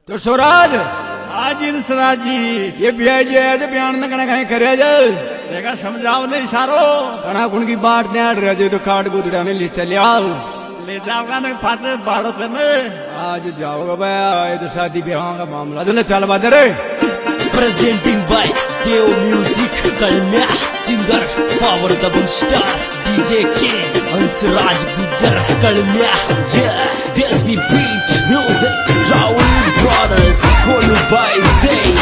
तो स्वराज आज इंसराज जी ये ब्याज है तो बयान न कना कहीं करे जाए देखा समझाओ नहीं सारो कना कुण की बाट ने आड़ रहे तो काट गुदड़ा ने ले चले आओ ले जाओगा ना फासे बाड़ो से ने आज जाओगा भाई ये तो शादी ब्याह का मामला तो चल बात रे Presenting by Deo Music Kalmya Singer Power Double Star DJ King Ansaraj Gujar Kalmya Yeah Desi Beat Music Raul Brothers Kolu by Day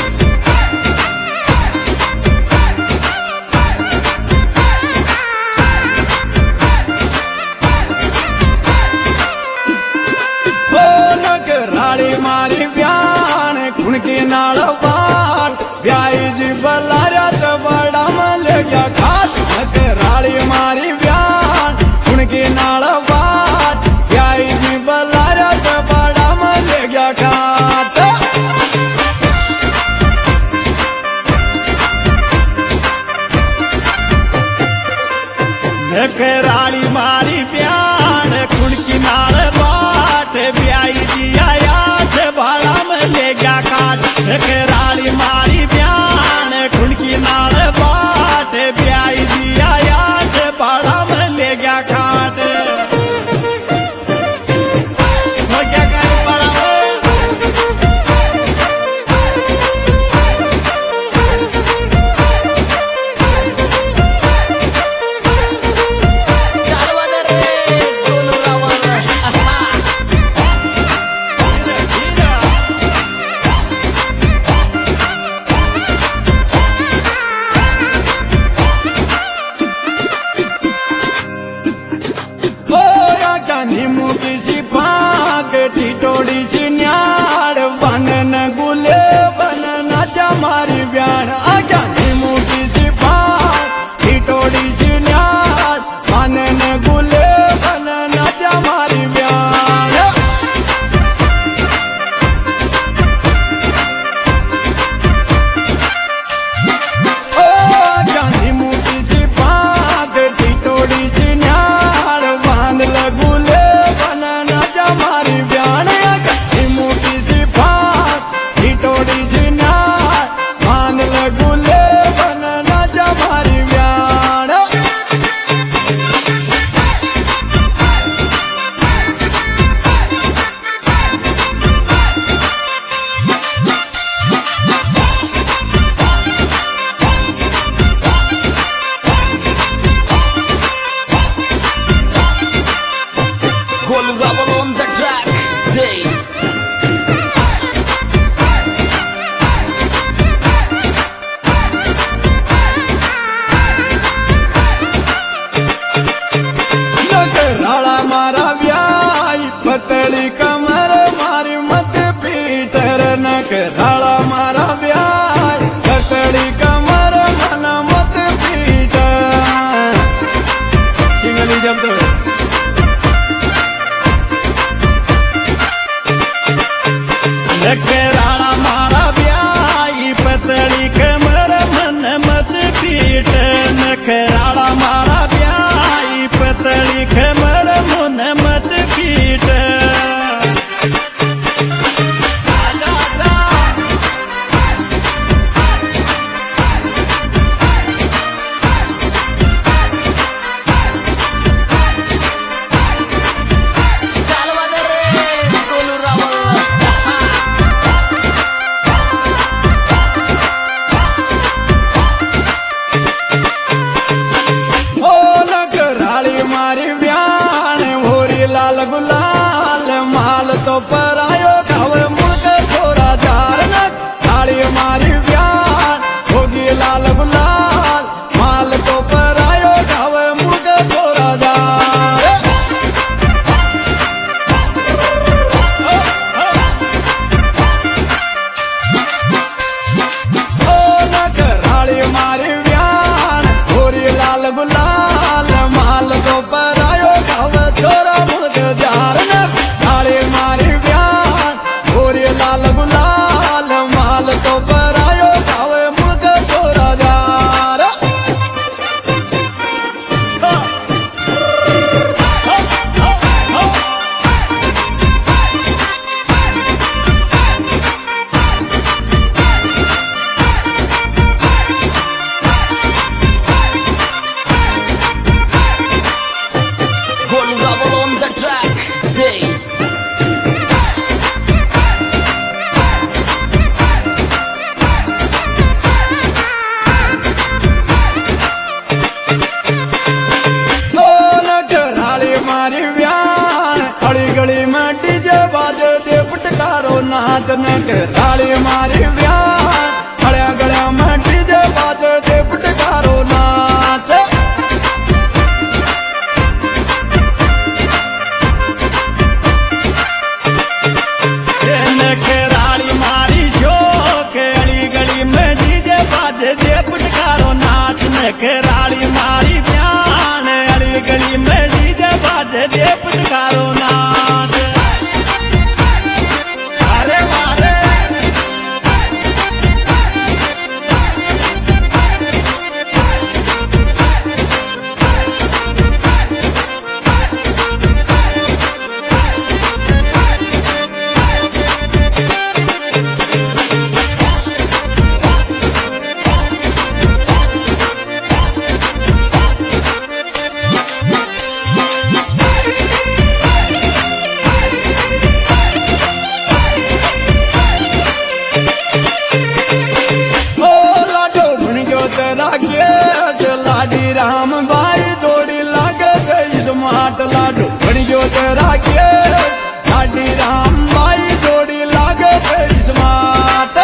राड़ी मारी ब्यान खुण के नाल बाट ब्याई जी बलारा तो बड़ा मल गया घाट राड़ी मारी ब्यान खुण के नाल बाट ब्याई जी बलारा तो बड़ा मल गया घाट राड़ी मारी प्यार खुण की नाल बाट ब्याई जी आया से भाड़ा में ले गया काट राड़ी मारी प्यार खुण की नाल बाट ब्याई जी आया से भाड़ा में ले गया काट क्या करे बड़ा टिटोड़ी सी न्याड़ बनन गुले बनन मारी ब्यान आजा मुठी सी भाग टिटोड़ी सी न्याड़ बनन गुले बनन मारी ब्यान ओ गांधी मुठी सी भाग टिटोड़ी सी न्याड़ बांध लगुले बनन मारी ब्यान मोटी सी भाग टिटोड़ी सी नार मान लगुले बनना जमारी ब्यान Kolu Rebel on the track Day राड़ा मारा ब्याई पतली कमर मारी मत पीटर नक राड़ा मारा ब्याई पतली कमर मन मत पीटर सिंगली जब तो राड़ा मारा ब्याई पतली कमर मन मत पीट राड़ा मारा ब्याई पतली कमर मन मत पीट लाल गुलाल माल तो पर आयो गाँव मुर्ग छोरा जार थाली मारी ब्यान होगी लाल गुलाल माल तो पर आयो गाँव मुर्ग छोरा जार ओ नगराली मारी ब्यान होगी लाल गुलाल माल तो पर आयो गाँव छोरा जार थाली मारी ब्यान होरी लाल गुलाल माल तो पर आयो गाँव मुर्ग छोरा जार नाच न के ताली मारी ब्याह खड़िया गड़िया में डीजे बाजे दे फटकारो नाच के राड़ी मारी शो के अली गली में डीजे बाजे दे फटकारो नाच न के राड़ी मारी ब्याह अली गली में डीजे बाजे दे फटकारो नाच अरे वारे लाडी राम भाई जोड़ी लागे गई स्मार्ट लाडू बड़ी जो तेरा के लाडी राम भाई जोड़ी लागे गई स्मार्ट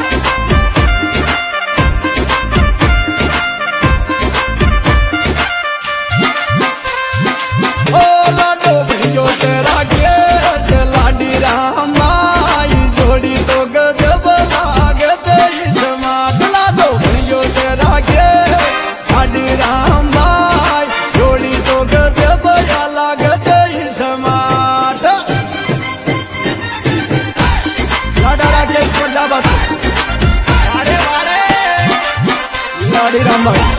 ओ लाडो बड़ी जो तेरा के लाडी राम भाई जोड़ी तो गजब लागे गई स्मार्ट लाडो बड़ी जो तेरा के राम भाई जोड़ी तो गजब लागत समाट लाडा राकेश पंजाब अरे वारे लाडी राम भाई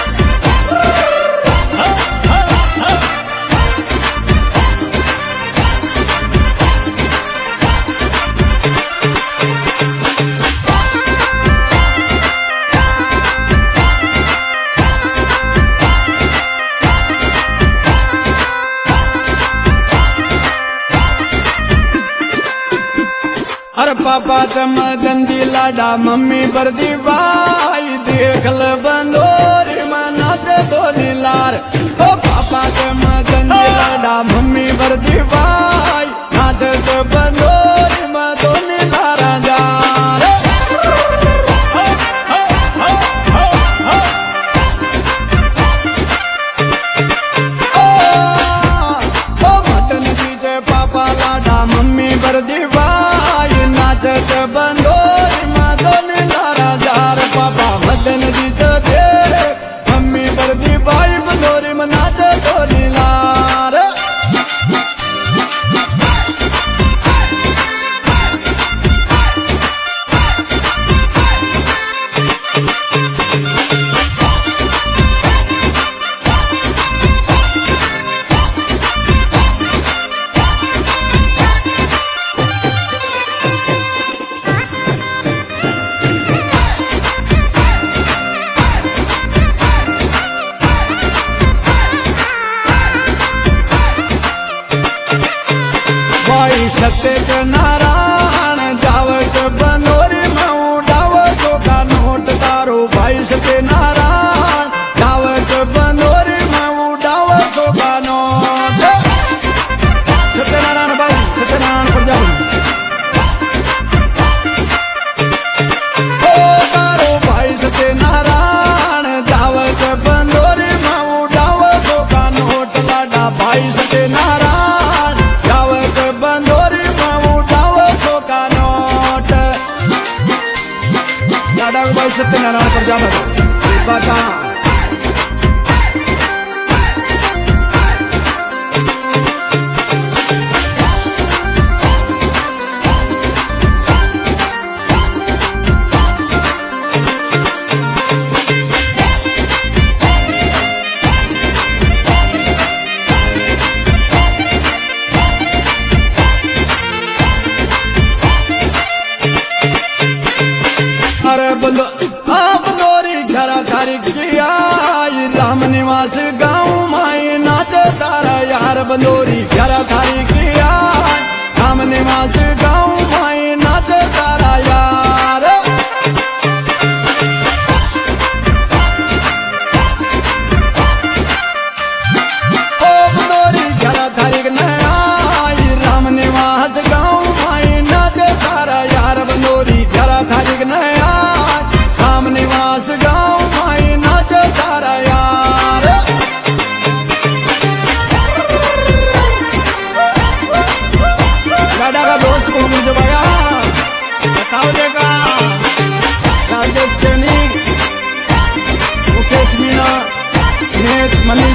अरे पापा तम गंदी लाडा मम्मी बरदी भाई देख ल बंदोरी मनात धोनी लार ओ पापा तम गंदी लाडा मम्मी बरदी भाई नाच तो बंदोरी मधोनी लारा जा मटन दीजे पापा लाडा मम्मी बरदी बंदोरी मदन लारा जार पापा मदन जी दे मम्मी बरदी भाई बंदोरी मनाच धोनी लार सत्य नारायण जावत बंदोरी में उड़ावत का नोट तारो भाई सत्य नारायण जावत बंदोरी में उड़ावत का नोट सत्यनारायण भाई सत्यनारायण पंजाब तारो भाई सत्य नारायण जावत बंदोरी में उड़ावत का नोट लाडा भाई सत्य नारायण जावत बंदोरी भाई सत्यनारायण पर जाना अरे बंदोरी घरा थारी किया राम निवास गाँव माई नाच तारा यार बंदोरी घरा थारी किया राम निवास गाँव माई नाच तारा यार ओ बंदोरी घरा थारी राम निवास गाँव माई नाच तारा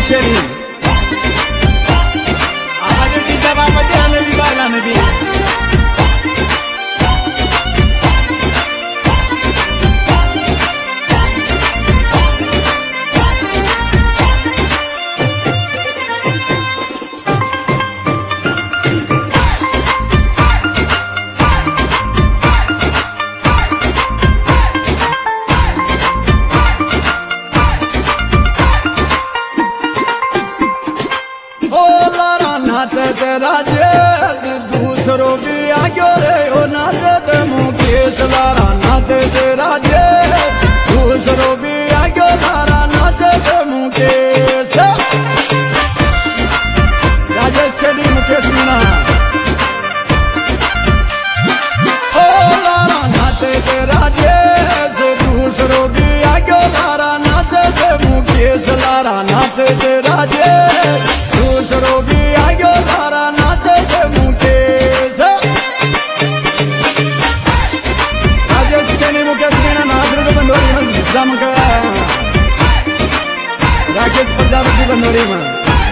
शेरी आवाज डीजे बापती आने भी बाला नदी राजे दूसरो भी आगे रे ओ नाचत मुकेश लारा नाचत राजे दूसरो भी आगे लारा नाचत मुकेश राजेश शेडी मुकेश मीना ओ लारा नाचत राजे दूसरो भी आगे लारा नाचत मुकेश लारा नाचत राजे दूसरो भी आगे लारा नाचत मुकेश राजेश शेडी मुकेश मीना नाचत बंदोरी में जमक राकेश प्रजापति बंदोरी में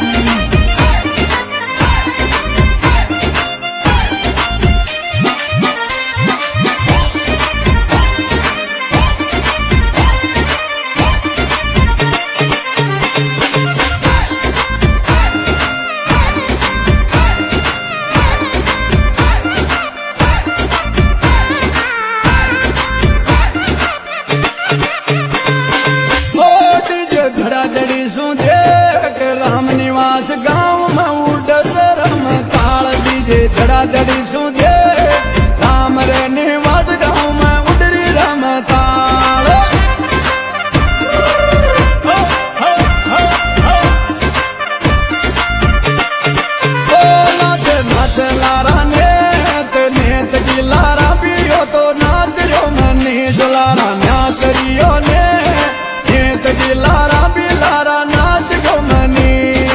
राम निवास गांव में उड़त रम ताल दीजे धड़ाधड़ी सुझे राम रे निवास गांव में उड़री रम ताल नाच नाच लारा नेत नेत की लारा पियो तो नाच रो मनी लारा नाच रियो ने नेत की लारा भी लारा नाच गो मनी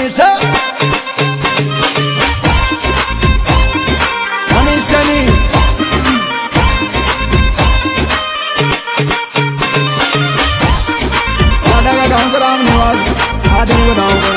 राम निवास आदमी बनाऊंगा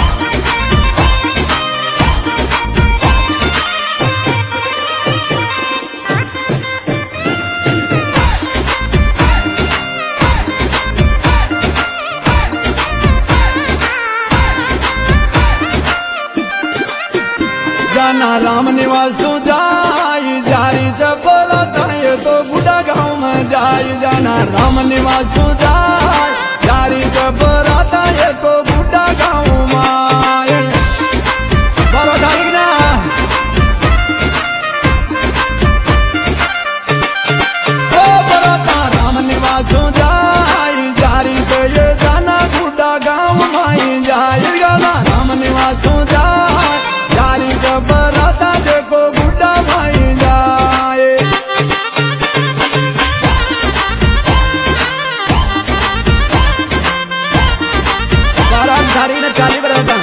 जाना राम निवास जाई जारी चपला ताए तो बुढ़ा गाँव में जाई जाना राम निवास जाई जारी चपला ताए तो बुढ़ा गाँव में बाबा तारीख ना ओ बरोता राम निवास जाई जारी तो ये जाना बुढ़ा गाँव में जाई गाना राम निवास जाई जारी बराता देखो बुढ़ा भाई जाए सारा धारी ने चाली बराता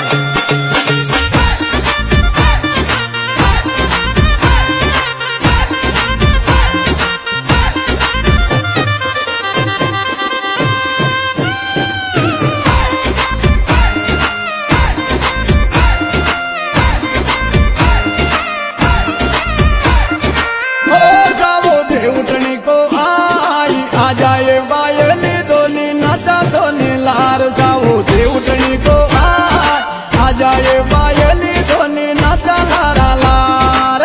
उठनी को आई आ जाए बायली दोनी नाचा दोनी लार सावो दे उठनी को आई आ जाए बायली दोनी नाचा लारा लार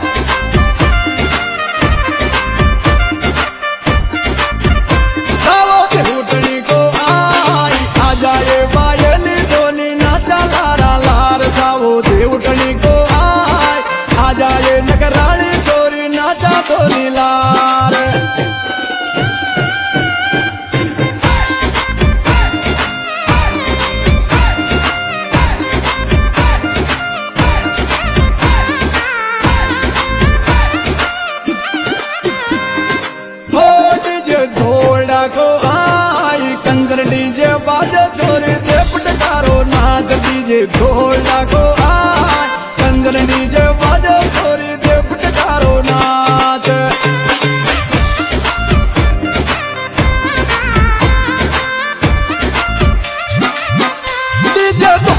सावो दे उठनी को आई आ जाए बायली दोनी नाचा लारा लार सावो दे उठनी को आई आ जाए नगराली चोरी नाचा दोनी लार को आई कंजर डीजे बाजे छोरे दे पटकारो नाच डीजे ढोला को आई कंजर डीजे बाजे छोरे दे पटकारो नाच डीजे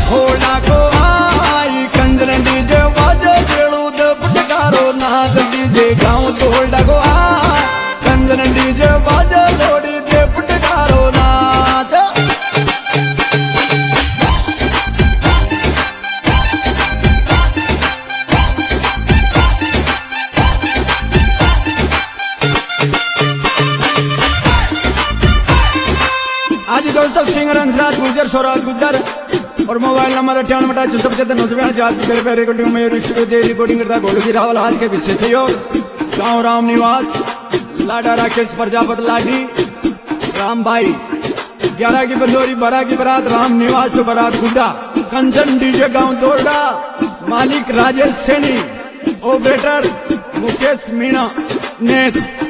स्वराज गुजर और मोबाइल नंबर 98 रिकॉर्डिंग करता गोलू जी रावल हाथ के विशेष सहयोग गाँव राम निवास लाडा राकेश प्रजापत लाडी राम भाई 11 की बंदोरी 12 की बारात राम निवास बारात गुड्डा कंचन डीजे गांव दोरडा मालिक राजेश सैनी ऑपरेटर मुकेश मीणा नेत